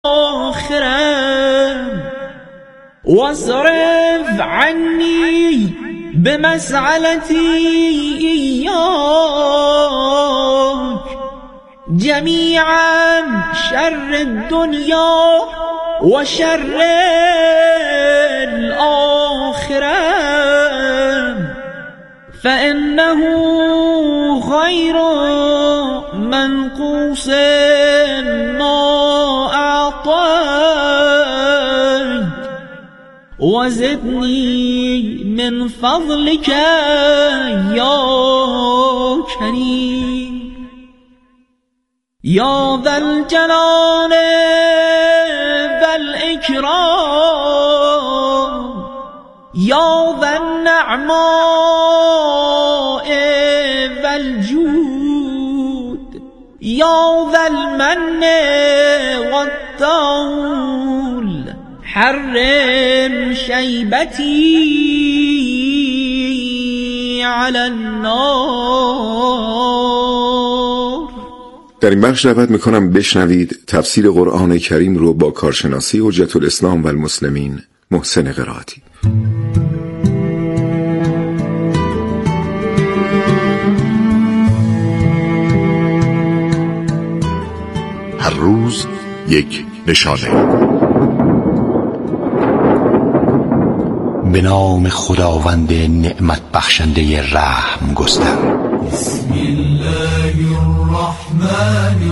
آخرم واصرف عني بمسألتي إياك جميعا شر الدنيا وشر الآخرة فإنه خير منقوص ما أعطيت وزدني من فضلك يا كريم يا ذا الجلال والإكرام يا ذا النعماء والجود يا ذا المن والطول حرم شيبتي على النار. در این بخش دعوت میکنم بشنوید تفسیر قرآن کریم رو با کارشناسی حجت الاسلام و المسلمین محسن قرائتی. هر روز یک نشانه. به نام خداوند نعمت بخشنده رحم گستر. بسم الله الرحمن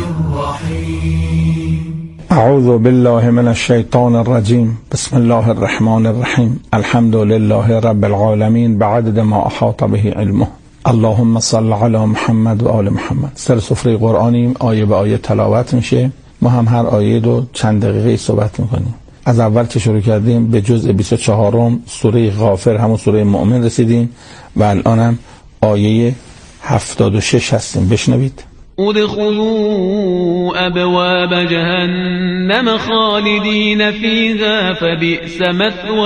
الرحیم. اعوذ بالله من الشیطان الرجیم. بسم الله الرحمن الرحیم. الحمد لله رب العالمین بعدد ما احاط به علمه. اللهم صل علی محمد و آل محمد. سر سفره قرآنیم، آیه به آیه تلاوت میشه. ما هم هر آیه رو چند دقیقه صحبت میکنیم. از اول که شروع کردیم به جزء 24 سوره غافر، همون سوره مؤمن رسیدیم و الان هم آیه 76 هستیم. بشنوید. ادخلوا ابواب جهنم خالدین فیها فبئس مثوى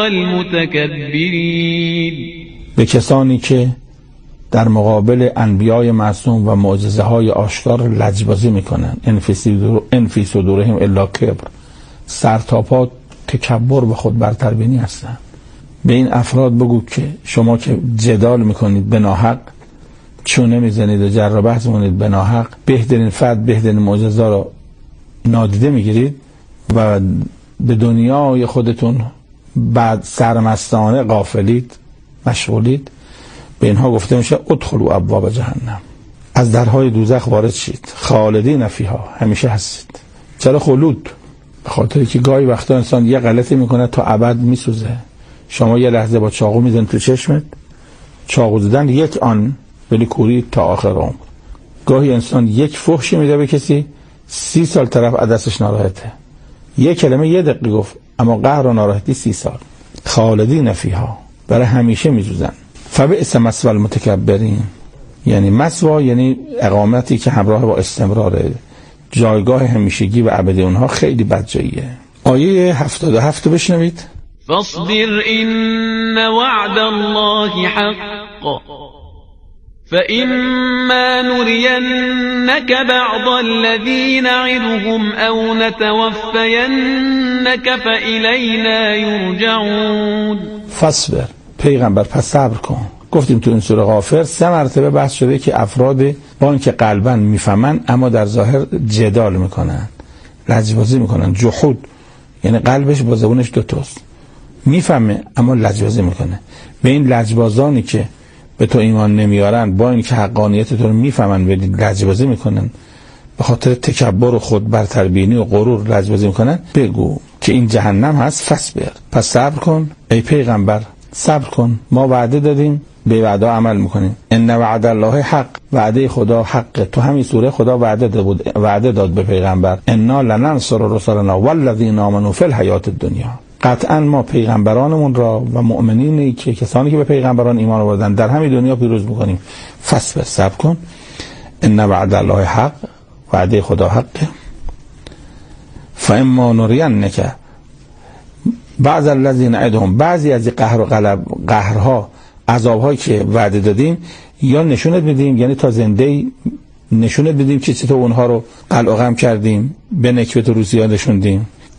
المتکبرین. به کسانی که در مقابل انبیای معصوم و معجزه های آشکار لجبازی میکنن، انفی صدورهم الا کبر، سر تا پا تکبر به خود برتربینی هستن. به این افراد بگو که شما که جدال میکنید به ناحق، چونه میزنید و جر و بحث میکنید به ناحق، بهترین فرد بهترین معجزه را نادیده میگیرید و به دنیای خودتون بعد سرمستانه غافلید، مشغولید. به اینها گفته میشه ادخلوا ابواب جهنم، از درهای دوزخ وارد شید، خالدین فیها، همیشه هستید. چرا خلود؟ به خاطر که گاهی وقتا انسان یه غلطی میکنه تا ابد میسوزه. شما یه لحظه با چاقو میزنید تو چشمت، چاقو زدن یک آن ولی کوری تا آخر عمر. گاهی انسان یک فحشی میده به کسی، 30 سال طرف از دستش ناراحته. یک کلمه یه دقیقه گفت اما قهر و ناراحتی 30 سال. خالدین فیها، برای همیشه میسوزن. فبئس مثوى المتکبرین، یعنی مثوى یعنی اقامتی که همراه با استمراره، جایگاه همیشگی و ابدی اونها خیلی بد جاییه. آیه 77 بشنوید. فاصبر ان وعد الله حق فإما نرينك بعض الذي نعدهم أو نتوفينك فإلينا يرجعون. فاصبر، پیغمبر پس صبر کن. گفتیم تو این سوره غافر 3 مرتبه بحث شده که افراد با اینکه قلباً میفهمن اما در ظاهر جدال میکنن، لجبازی میکنن. جحود یعنی قلبش با زبونش دوتاست، میفهمه اما لجبازی میکنه. به این لجبازانی که به تو ایمان نمیارن، با اینکه حقانیت تو رو میفهمن ولی لجبازی میکنن، به خاطر تکبر و خود برتربینی و غرور لجبازی میکنن، بگو که این جهنم هست. فاصبر، پس صبر کن ای پیغمبر، صبر کن. ما وعده دادیم، به وعده عمل میکنیم. ان وعد الله حق، وعده خدا حقه. تو همین سوره خدا وعده داد به پیغمبر انا لننصر رسلنا والذین آمنوا فی الحیات الدنیا. قطعا ما پیغمبرانمون را و مؤمنینی که کسانی که به پیغمبران ایمان آوردن در همین دنیا پیروز میکنیم. فاصبر، صبر کن. ان وعد الله حق، وعده خدا حقه. فاما نرینک بعض الذین نعدهم، بعضی از قهرها عذاب‌هایی که وعده دادیم یا نشونت بدیم، یعنی تا زنده نشونت بدیم که چطور اونها رو قلع و قم کردیم، به نکبت و روسیاه نشوندیم.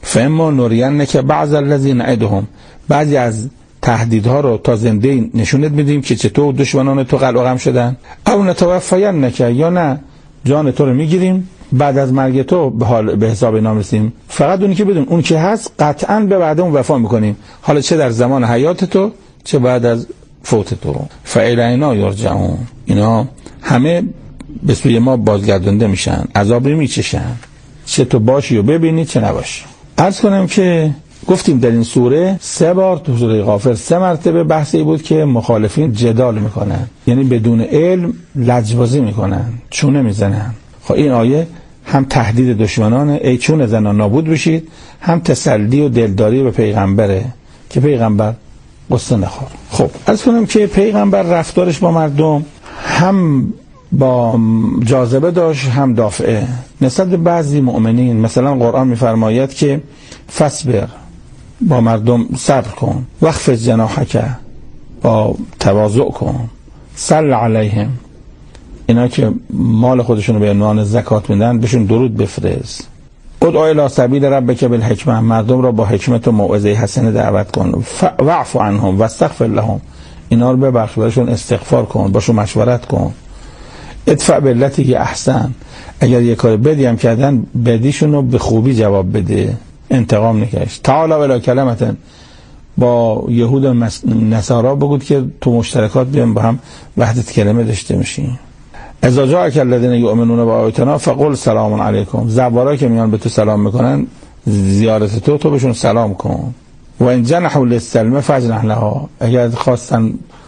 فاما نرینک بعض الذی نعدهم، بعضی از تهدیدها رو تا زنده نشونت میدیم که چطور دشمنان تو قلع و قم شدن، او نتوفینک، یا نه جان تو رو میگیریم بعد از مرگ تو به حساب اینا میرسیم. فقط اونی که بدون اون که هست قطعا به وعده اون وفا میکنیم، حالا چه در زمان حیات تو چه بعد از فوت تو. فالینا یرجعون، اینا همه به سوی ما بازگردانده میشن، عذابی میچشن، چه تو باشی و ببینی چه نباشی. عرض کنم که گفتیم در این سوره 3 بار، تو سوره غافر 3 مرتبه بحثی بود که مخالفین جدال میکنن، یعنی بدون علم لجبازی میکنن، چونه میزنن. خب این آیه هم تهدید دشمنانه، ای چون زنان نابود بشید، هم تسلی و دلداری به پیغمبره که پیغمبر قصه نخور. خب عرض کنم که پیغمبر رفتارش با مردم هم با جاذبه داشت هم دافعه. نسبت به بعضی مؤمنین مثلا قرآن میفرماید که فصبر، با مردم صبر کن، واخفض جناحک، با تواضع کن، صل علیهم، اینا که مال خودشونو به عنوان زکات میدن بهشون درود بفرست. ادعو الی سبیل ربک بالحکمه، مردم را با حکمت و موعظه حسنه دعوت کن. واعف عنهم واستغفر لهم، اینا رو ببخش، براشون استغفار کن، باشون مشورت کن. ادفع بالتی هی احسن، اگر یک کار بدی هم کردن بدیشون رو به خوبی جواب بده، انتقام نکش. تعالی الی کلمه، با یهود و نصارا بگو که تو مشترکات بیان با هم وحدت کلمه داشته میشین. اذا جاءک الذین یؤمنون بآیاتنا فقل سلام علیکم، زوارا که میان به تو سلام میکنن زیارت تو بهشون سلام کن. و ان جنحوا للسلم فاجنح لها، اگر خواستن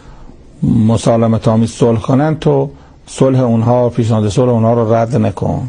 مسالمت آمیز صلح کنن تو صلح اونها، پیشنهاد صلح اونها رو رد نکن.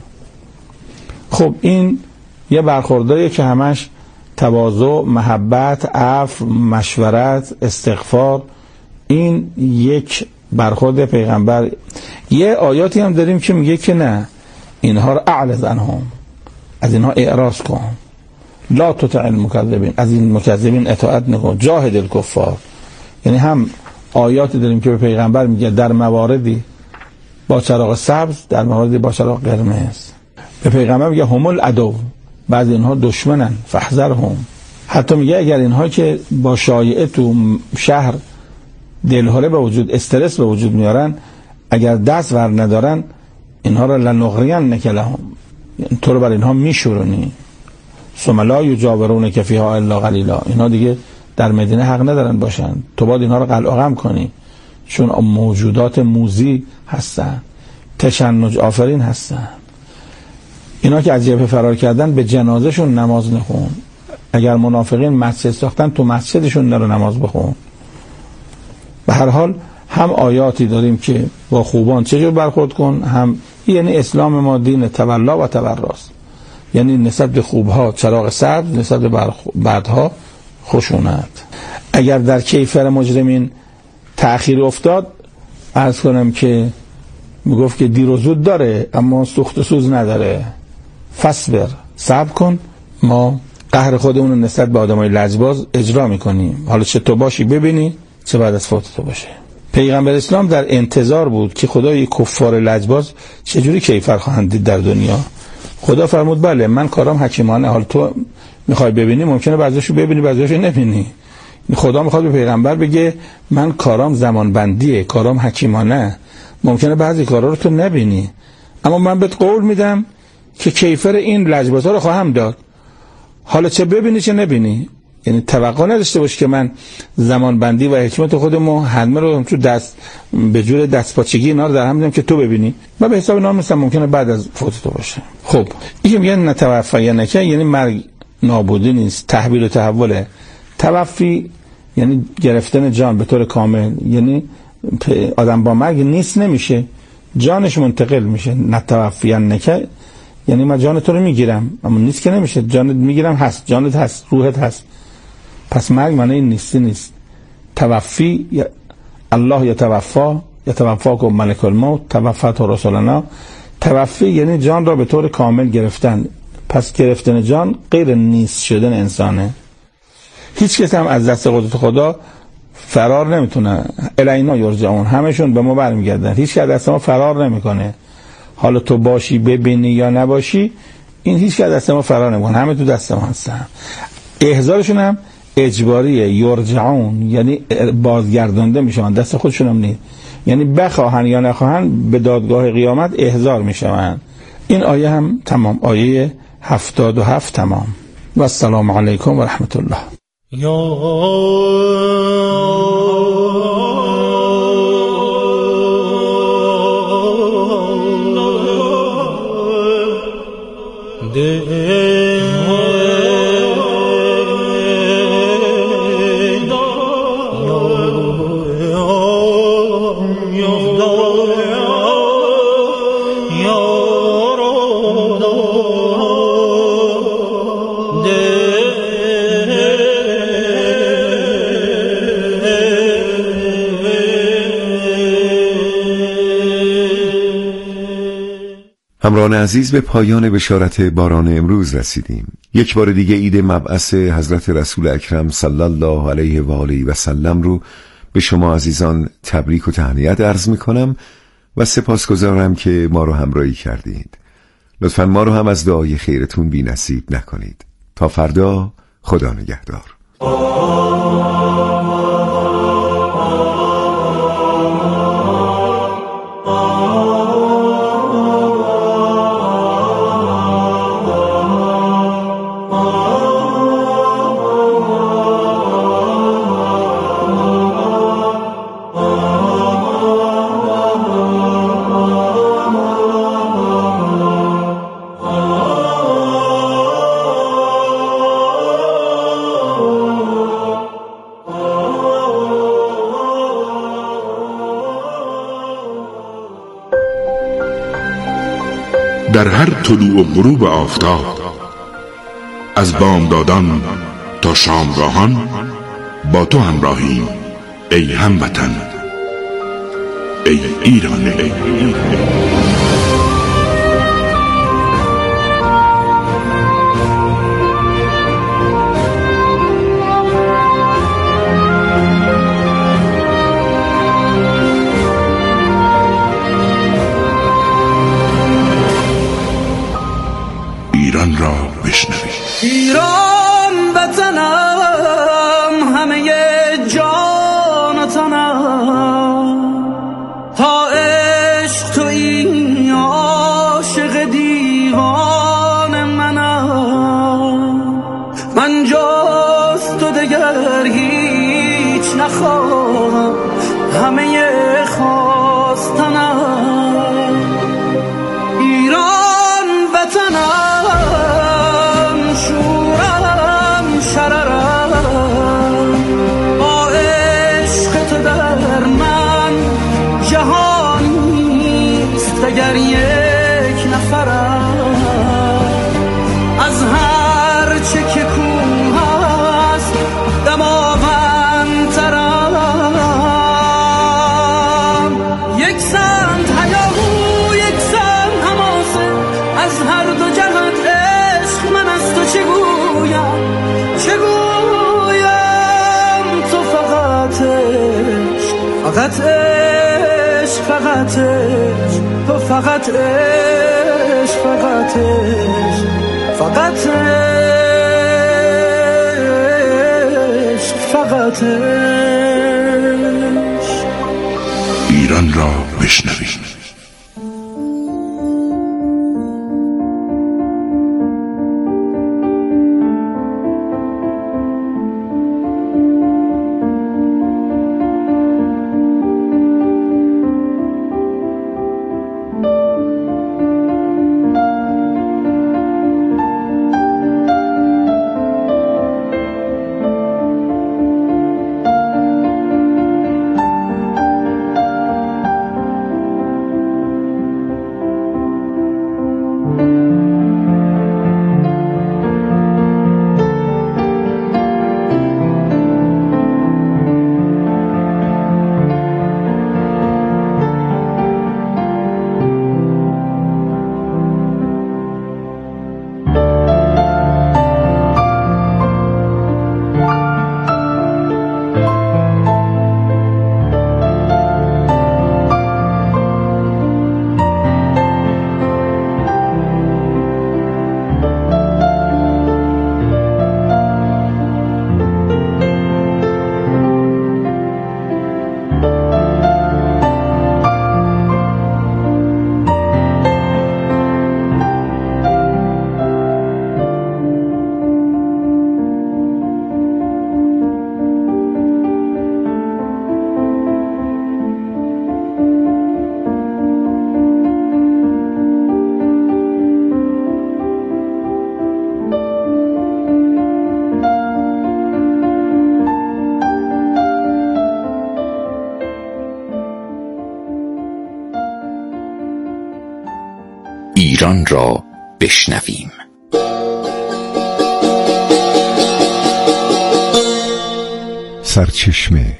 خب این یه برخورداریه که همش تواضع، محبت، عفو، مشورت، استغفار، این یک برخورد پیغمبر. یه آیاتی هم داریم که میگه که نه، اینها رو اعرض عنهم، از اینها اعراض کن، لا تطع المکذبین، از این مکذبین اطاعت نکن، جاهد الکفار. یعنی هم آیاتی داریم که به پیغمبر میگه در مواردی با چراغ سبز، در مواردی با چراغ قرمز. به پیغمبر میگه هم العدو، بعضی اینها دشمنن فاحذرهم. حتی میگه اگر اینها که با شایعه تو شهر دلهره به وجود، استرس به وجود میارن، اگر دست ور ندارن اینها را لنغرینک لهم، یعنی تو رو بر اینها میشورونی. ثم لا یجاورونک فیها الا قلیلا، اینها دیگه در مدینه حق ندارن باشن، تو باید اینها رو قلع و قم کنی، چون موجودات موذی هستن، تشنج آفرین هستن. اینا که از جبهه فرار کردن به جنازهشون نماز نخون، اگر منافقین مسجد ساختن تو مسجدشون نرو نماز بخون. به هر حال هم آیاتی داریم که با خوبان چجور برخورد کن، هم یعنی اسلام ما دین تولا و تبراست، یعنی نسبت به خوبها چراغ سبز، نسبت به بعدها خشونت. اگر در کیفر مجرمین تأخیر افتاد، عرض کنم که میگفت که دیر و زود داره اما سوخت و سوز نداره. فصبر، صبر کن، ما قهر خودمون رو نسبت به آدمای لجباز اجرا میکنیم، حالا چه تو باشی ببینی چه بعد از فوت تو باشه. پیغمبر اسلام در انتظار بود که خدای کفار لجباز چجوری کیفر خواهند دید در دنیا. خدا فرمود بله من کارم حکیمانه، حالا تو میخوای ببینی ممکنه بعضیشو ببینی بعضیشو نبینی. خدا میخواد به پیغمبر بگه من کارام زمان بندیه، کارام حکیمانه، ممکنه بعضی کارا رو تو نبینی اما من بهت قول میدم که کیفر این لجبازها رو خواهم داد، حالا چه ببینی چه نبینی. یعنی توقع نداشته باش که من زمان بندی و حکمت خودمو همه رو تو دست به جور دستپاچگی اینا رو در هم میذارم که تو ببینی و به حساب اینا مثلا ممکنه بعد از فوت تو باشه. خب این میگن نتوفینک، یعنی مرگ نابودی نیست، تحویل و تحوله. توفی یعنی گرفتن جان به طور کامل، یعنی آدم با مرگ نیست نمیشه، جانش منتقل میشه. نتوفینک یعنی من جان تو رو میگیرم اما نیست که نمیشه، جانت میگیرم هست، جانت هست، روحت هست، پس مرگ معنی این نیستی نیست. توفی الله یتوفاکم ملک الموت توفت رسولنا، توفی یعنی جان را به طور کامل گرفتن، پس گرفتن جان غیر نیست شدن انسانه. هیچ کس هم از دست قدرت خدا فرار نمیتونه. الینا یرجعون، همشون به ما برمیگردن، هیچ کس دست ما فرار نمیکنه. حالا تو باشی ببینی یا نباشی این هیچ که دست ما فرار نمیکنه، همه تو دست ما هستن. احضارشون هم اجباریه، یرجعون یعنی بازگردانده میشن، دست خودشون هم نیست، یعنی بخواهن یا نخواهن به دادگاه قیامت احضار میشن. این آیه هم تمام، آیه 77 تمام. و السلام علیکم و رحمت الله. همراهان عزیز، به پایان بشارت باران امروز رسیدیم. یک بار دیگه عید مبعث حضرت رسول اکرم صلی الله علیه و آله و سلم رو به شما عزیزان تبریک و تهنیت عرض میکنم و سپاسگزارم که ما رو همراهی کردید. لطفاً ما رو هم از دعای خیرتون بی نصیب نکنید. تا فردا، خدا نگهدار. در هر طلوع و غروب آفتاب، از بامدادان تا شامگاهان با تو همراهیم ای هموطن، ای ایران. ایران را بشنوید. ایران وطنم، همه جان و تنم، تا عشق تویی عاشق دیوان منم. من جز تو دگر هیچ نخواهم، همه خواستنم. ایران وطنم، شورم شررم، با عشق تو در من جهانیست دگر یک نفرم. از هر چه که کوه است دماوندترم. یک سمت هیاهو، یک سمت حماسه، از هر دو جهت عشق من از تو چه گویم تو فقط عشق، فقط عشق، فقط عشق، تو فقط عشق، فقط عشق، فقط عشق، فقط عشق. ایران را بشنوید. ایران را بشنویم. سرچشمه.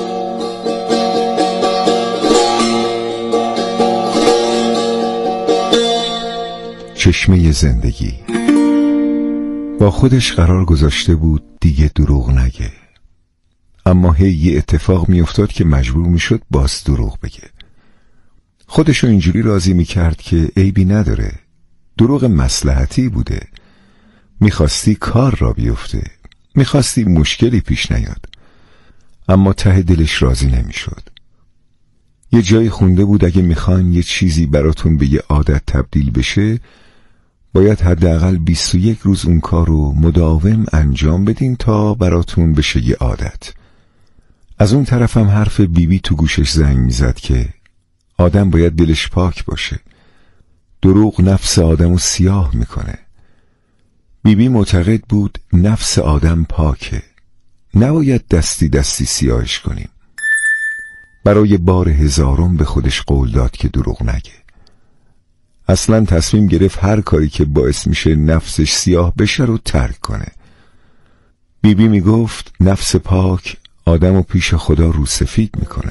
چشمه زندگی. با خودش قرار گذاشته بود دیگه دروغ نگه، اما هی یه اتفاق میافتاد که مجبور میشد باز دروغ بگه. خودشو اینجوری راضی میکرد که عیبی نداره، دروغ مصلحتی بوده، میخواستی کار را بیفته، میخواستی مشکلی پیش نیاد، اما ته دلش راضی نمیشد. یه جایی خونده بود اگه میخواین یه چیزی براتون به یه عادت تبدیل بشه، باید حداقل 21 روز اون کار رو مداوم انجام بدین تا براتون بشه یه عادت. از اون طرفم حرف بیبی تو گوشش زنگ میزد که آدم باید دلش پاک باشه، دروغ نفس آدمو سیاه میکنه. بیبی معتقد بود نفس آدم پاکه، نباید دستی دستی سیاهش کنیم. برای بار 1000م به خودش قول داد که دروغ نگه. اصلا تصمیم گرفت هر کاری که باعث میشه نفسش سیاه بشه رو ترک کنه. بیبی میگفت نفس پاک آدمو پیش خدا رو سفید میکنه.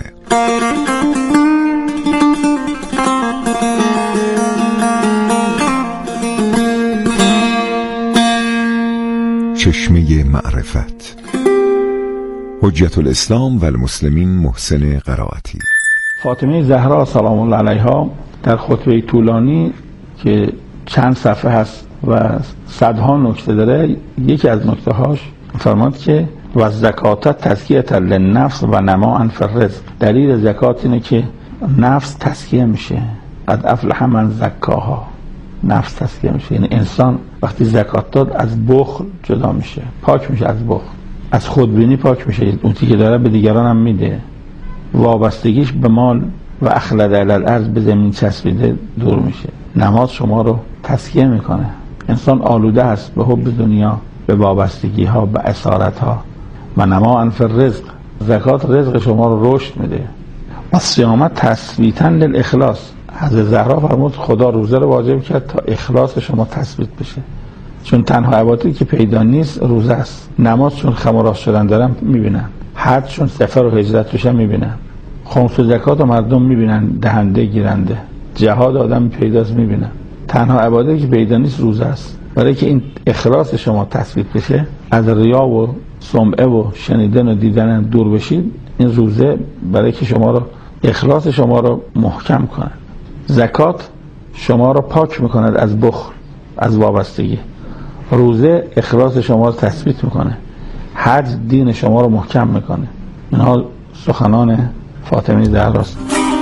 چشمه معرفت. حجت الاسلام و المسلمین محسن قرائتی. فاطمه زهرا سلام الله علیها در خطبه طولانی که چند صفحه هست و صدها نکته داره، یکی از نکته هاش فرماد که و زکات تزکیه للنفس و نماء فی الرزق. دلیل زکات اینه که نفس تزکیه میشه. قد افلح من زکاها. نفس تزکیه میشه، یعنی انسان وقتی زکات داد از بخل جدا میشه، پاک میشه از بخل، از خودبینی پاک میشه، اون که داره به دیگران هم میده، وابستگیش به مال و اخلد علی الارض به زمین چسبیده دور میشه. نماز شما رو تزکیه میکنه. انسان آلوده است به حب دنیا، به وابستگی ها، به اسارت ها. و نماء فی الرزق. زکات رزق شما رو رشد میده. و صیام تثبیتا للاخلاص. حضرت زهرا فرمود خدا روزه رو واجب کرد تا اخلاص شما تثبیت بشه، چون تنها عبادتی که پیدا نیست روزه است. نماز چون خم و راست شدن دارن میبینن، حج چون سفر و هجرت روشن میبینن، خمس و زکات و مردم میبینن، دهنده گیرنده، جهاد آدم پیداست میبینن. تنها عبادتی که پیدا نیست روزه است. برای که این اخلاص شما تثبیت بشه، از ریا و سمعه و شنیدن و دیدن دور بشید، این روزه برای که شما رو اخلاص شما رو محکم کنه. زکات شما رو پاک میکند از بخل، از وابستگی. روزه اخلاص شما رو تثبیت میکنه. حج دین شما رو محکم میکنه. اینها سخنان فاطمه زهراست.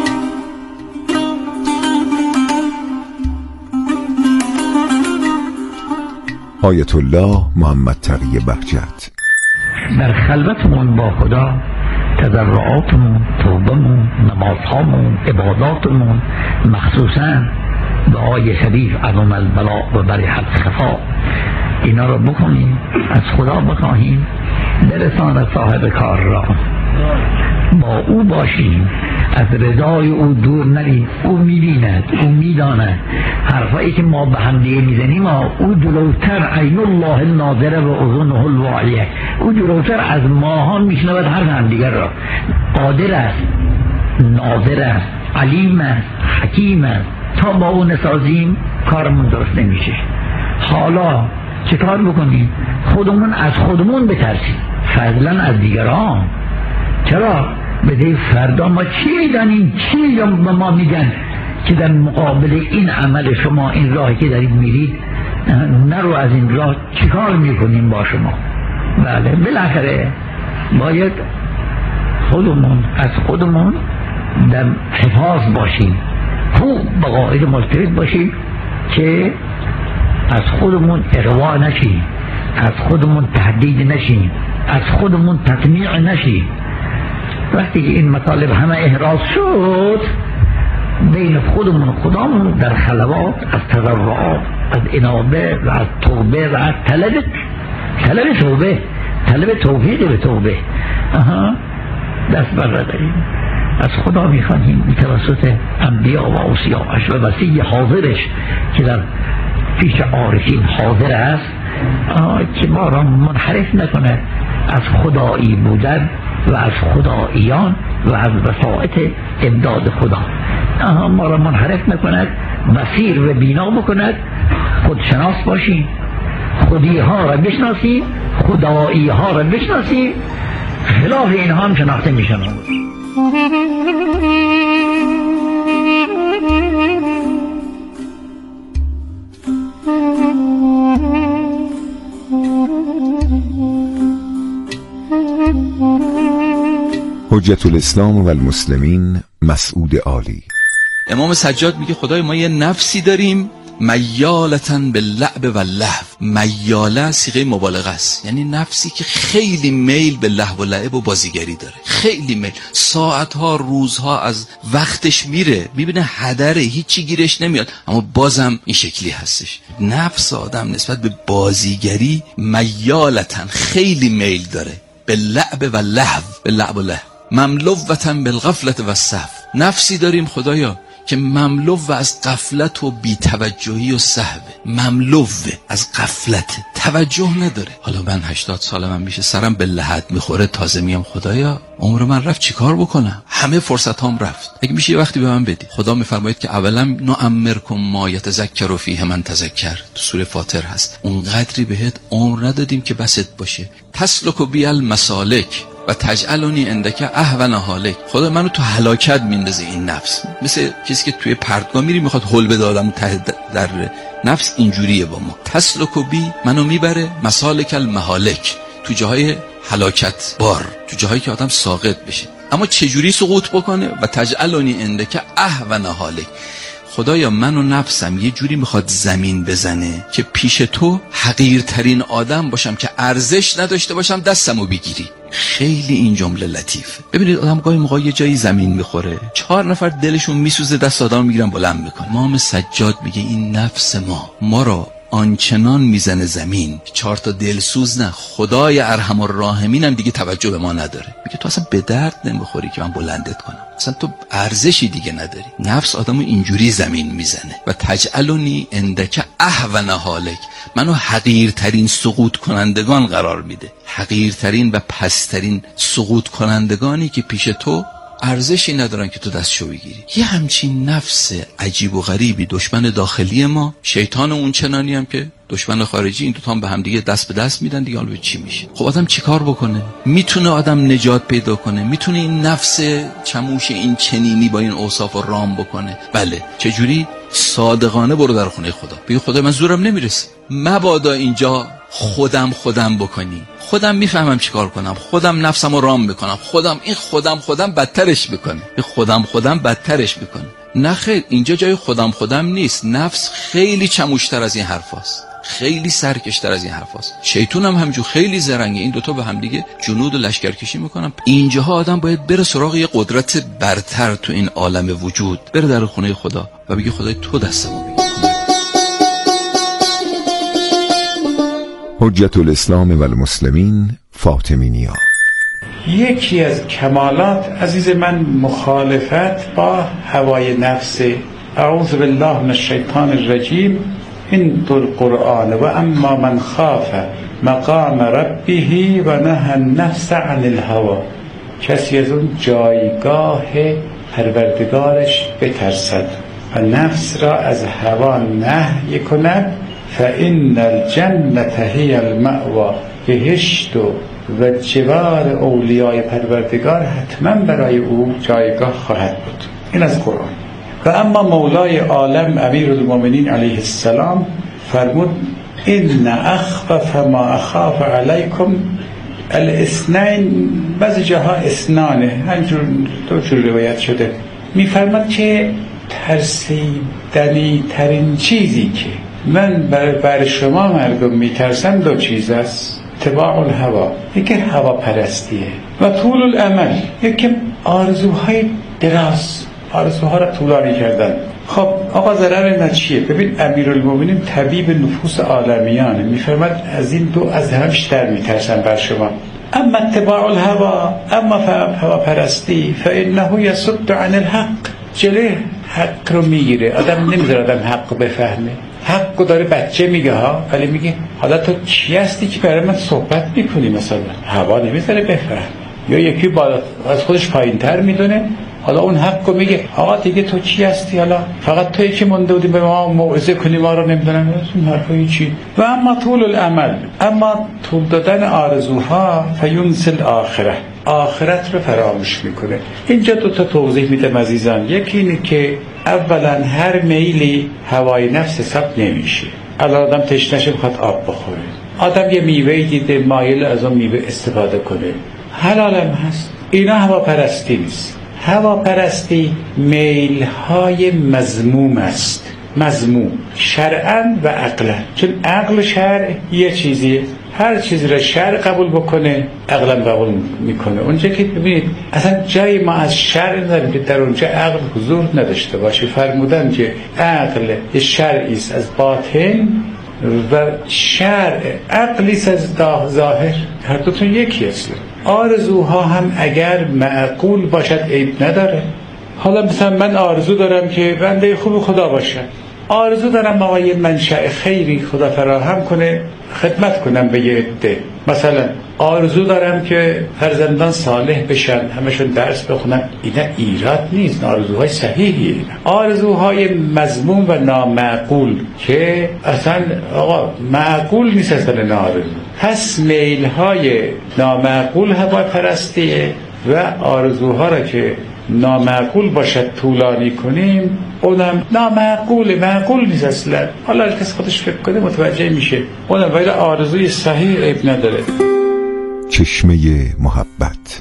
آیت الله محمد تقی بهجت. در خلوتمون با خدا، تضرعاتمون، توبمون، نمازهامون، عباداتمون، مخصوصا دعای شریف عظم البلاء و بریح الخفا، اینا رو بکنیم، از خدا بخواهیم برساند صاحب کار را، با او باشیم، از رضای او دور نریم. او میبیند، او میداند حرفایی که ما به هم دیگه میزنیم، او جلوتر، عین الله الناظره و اذنه الواعیه، او جلوتر از ماها میشنود حرف هم دیگر را. قادر است، ناظر است، علیم است، حکیم است. تا با او نسازیم کارمون درست نمیشه. حالا چه کار بکنیم؟ خودمون از خودمون بترسیم، فضلا از دیگران. چرا؟ بده فردا ما چی میدانیم، چی به ما میگن که در مقابل این عمل شما، این راهی که دارید میرید، نرو از این راه، چی کار میکنیم با شما؟ بله، بالاخره باید خودمون از خودمون در حفاظ باشیم، خوب به قاعده ملتزم باشیم که از خودمون اغوا نشیم، از خودمون تهدید نشیم، از خودمون تطمیع نشیم. وقتی که این مطالب همه احراز شد، بین خودمون و خدامون در خلوات، از تضرعات، از انابه و از توبه و از طلب توبه، طلب توفیق به توبه دست برداریم. از خدا میخواهیم توسط انبیا و اوصیاءش و وصی حاضرش که در پیش عارفین حاضر است که ما را منحرف نکنه از خدایی بودن و از خداییان و از وسائط امداد خدا، ما را منحرف نکند، بصیر و بینا بکند، خودشناس باشیم، خودی ها را بشناسیم، خدایی ها را بشناسیم، خلاف اینها هم شناخته میشن. حجت الاسلام و المسلمین مسعود عالی. امام سجاد میگه خدای ما یه نفسی داریم میالتن به لعب و لهو. میاله صیغه مبالغه است، یعنی نفسی که خیلی میل به لهو و لعب و بازیگری داره، خیلی میل، ساعتها روزها از وقتش میره، میبینه هدره، هیچی گیرش نمیاد، اما بازم این شکلی هستش. نفس آدم نسبت به بازیگری میالتن خیلی میل داره، به لعب و لهو، به لعب و لهو. مملوتن بالغفلت و السهو. نفسی داریم خدایا که مملو و از غفلت و بی‌توجهی و سهو، مملو از غفلت، توجه نداره. حالا من 80 سالم میشه، سرم به لحد میخوره، تازه میام خدایا عمر من رفت، چیکار بکنم؟ همه فرصت هام رفت، اگه میشه یه وقتی به من بدی. خدا میفرماید که اولا نعمرکم ما یتذکر فیه من تذکر، تو سوره فاطر هست. اون قدری بهت عمر ندادیم که بست باشه. تسلک بی المسالک و تجعلنی عندک اهون حالک. خدا منو تو هلاکت میندازه. این نفس مثل کسی که توی پرتگاه میری میخواد هول بده آدمو ته در نفس، اینجوریه با ما. تسلک بی منو میبره مسالک المهالک، تو جاهای هلاکت بار، تو جاهایی که آدم ساقط بشه. اما چجوری سقوط بکنه؟ و تجعلنی عندک اهون حالک. خدایا من و نفسم یه جوری میخواد زمین بزنه که پیش تو حقیرترین آدم باشم، که ارزش نداشته باشم دستمو بگیری. خیلی این جمله لطیفه. ببینید آدم گاهی موقع یه جایی زمین میخوره، 4 نفر دلشون میسوزه، دست آدم میگیرن بلند میکنن. امام سجاد میگه این نفس ما را آنچنان میزنه زمین، 4 تا دلسوز نه، خدای ارحم الراحمین هم دیگه توجه به ما نداره. میگه تو اصلا به درد نمیخوری که من بلندت کنم، اصلا تو ارزشی دیگه نداری. نفس آدمو اینجوری زمین میزنه. و تجعلنی عندک اهون حالک، منو حقیرترین سقوط کنندگان قرار میده، حقیرترین و پسترین سقوط کنندگانی که پیش تو ارزشی ندارن که تو دستشو بگیری. یه همچین نفس عجیب و غریبی دشمن داخلی ما، شیطان اون چنانی هم که دشمن خارجی، این دوتا هم به هم دیگه دست به دست میدن دیگه. حالا چی میشه؟ خب آدم چیکار بکنه؟ میتونه آدم نجات پیدا کنه؟ میتونه این نفس چموش این چنینی با این اوصاف رام بکنه؟ بله. چجوری؟ صادقانه برو در خونه خدا، بگی خدا من زورم نمیرسه، مبادا اینجا خودم بکنی، خودم میفهمم چیکار کنم، خودم نفسمو رام میکنم، خودم این خودم بدترش میکنه، این خودم بدترش میکنه. نه خیر، اینجا جای خودم نیست. نفس خیلی چموشتر از این حرفاست، خیلی سرکشتر از این حرفاست. شیطان هم همجور خیلی زرنگه. این دوتا به هم دیگه جنود و لشکرکشی میکنن. اینجاها آدم باید بره سراغ یه قدرت برتر تو این عالم وجود، بره در خونه خدا و بگه خدای تو دستمو بگیر. حجت الاسلام و المسلمین فاطمی. یکی از کمالات عزیز من مخالفت با هوای نفس. اعوذ بالله من الشیطان الرجیم. این القرآن و اما من خاف مقام ربه و نهى النفس عن الهوى. کسی از اون جایگاه پروردگارش بترسد و نفس را از هوا نهی کند، فإن الجنة هی المأوى. بهشت و جوار اولیای پروردگار حتما برای او جایگاه خواهد بود. این از قرآن. و اما مولای عالم امیرالمومنین علیه السلام فرمود ان اخفف ما اخاف علیکم الاثنین. بعضی جاها اثنانه، همجور 2 جور روایت شده. میفرماد که ترسیدنی ترین چیزی که من بر شما مردم میترسم 2 چیز است. اتباع الهوا، یکی هوا پرستیه، و طول الامل، یکی آرزوهای دراز، آرزوها را طولانی کردن. خب آقا ضرر ما چیه؟ ببین امیرالمومنین طبیب نفوس عالمیانه، میفرماد از این 2 از هم بیشتر میترسم بر شما. اما اتباع الهوا، اما هواپرستی فانه یصد عن الحق، جلوی حق رو میگیره. آدم نمیذاره آدم حق رو بفهمه. حق رو داره بچه میگه ها، ولی میگه حالا تو چی هستی که برای من صحبت میکنی؟ مثلا هوا نمیذاره بفهم، یا یکی بالا از خودش پایین تر میدونه، حالا اون حق رو میگه آقا دیگه تو چی هستی؟ حالا فقط تویی که مونده بودی به ما موعظه کنی ما رو، نمیدونم این حرفای چی. و اما طول الامل، اما طول دادن آرزوها فینسل آخره، آخرت رو فراموش میکنه. اینجا دو تا توضیح میدم عزیزان. یکی اینه که اولا هر میلی هوای نفس حساب نمیشه. الان آدم تشنه‌شه میخواد آب بخوره، آدم یه میوه‌ای دیده مایل از اون میوه استفاده کنه، حلالم هست. اینا هواپرستی نیست. هواپرستی میل‌های مذموم است، مذموم شرعاً و عقلاً. چون عقل شرع یه چیزیه، هر چیزی را شرع قبول بکنه عقلاً قبول میکنه. اونجا که ببینید اصلا جای ما از شرع نداریم که در اونجا عقل حضور نداشته باشه. فرمودن که عقل شرعی است از باطن و شرع عقلی است از ظاهر، هر دوتون یکی است. آرزوها هم اگر معقول باشد عیب نداره. حالا مثلا من آرزو دارم که بنده خوب خدا باشم، آرزو دارم آقای منشأ خیری خدا فراهم کنه، خدمت کنم به یه عده. مثلا آرزو دارم که فرزندان صالح بشن، همشون درس بخونن، اینا ایراد نیست، آرزوهای صحیحیه. آرزوهای مذموم و نامعقول که اصلا آقا معقول نیست اصلا این آرزو. پس میل‌های نامعقول هواپرستیه و آرزوها را که نامعقول باشد طولانی کنیم اونم نامعقوله، معقول نیست اصلا. حالا کسی خودش فکر کنه متوجه میشه. اونم باید آرزوی صحیح عیب نداره. چشمه محبت.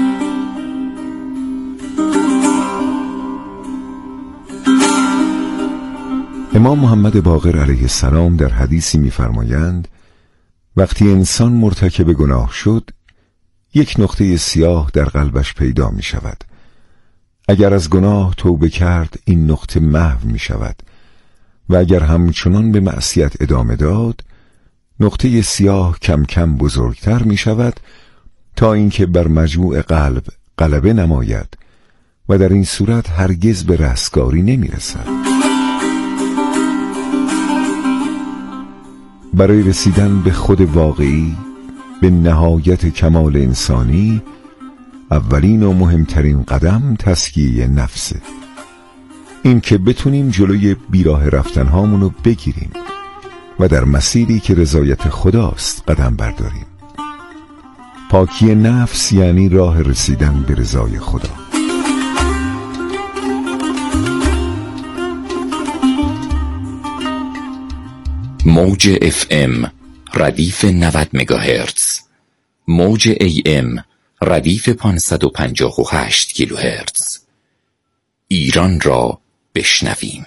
امام محمد باقر علیه السلام در حدیثی می‌فرمایند وقتی انسان مرتکب گناه شد یک نقطه سیاه در قلبش پیدا می شود. اگر از گناه توبه کرد این نقطه محو می شود و اگر همچنان به معصیت ادامه داد نقطه سیاه کم کم بزرگتر می شود تا اینکه بر مجموع قلب غلبه نماید و در این صورت هرگز به رستگاری نمی رسد. برای رسیدن به خود واقعی، به نهایت کمال انسانی، اولین و مهمترین قدم تزکیه نفسه. این که بتونیم جلوی بیراه رفتن هامونو بگیریم و در مسیری که رضایت خداست قدم برداریم. پاکی نفس یعنی راه رسیدن به رضای خدا. موج FM ردیف 90 مگاهرتز، موج AM ردیف 558 کیلوهرتز. ایران را بشنویم.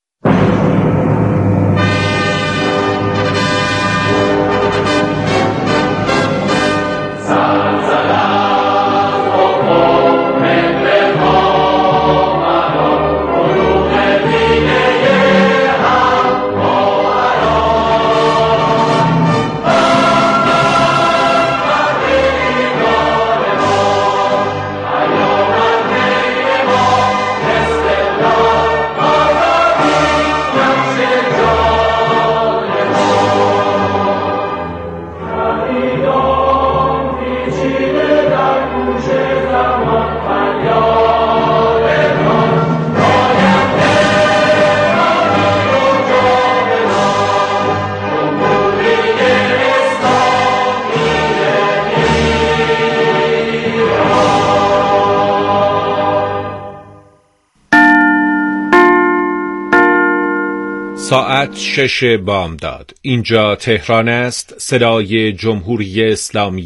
ساعت 6 بامداد. اینجا تهران است. صدای جمهوری اسلامی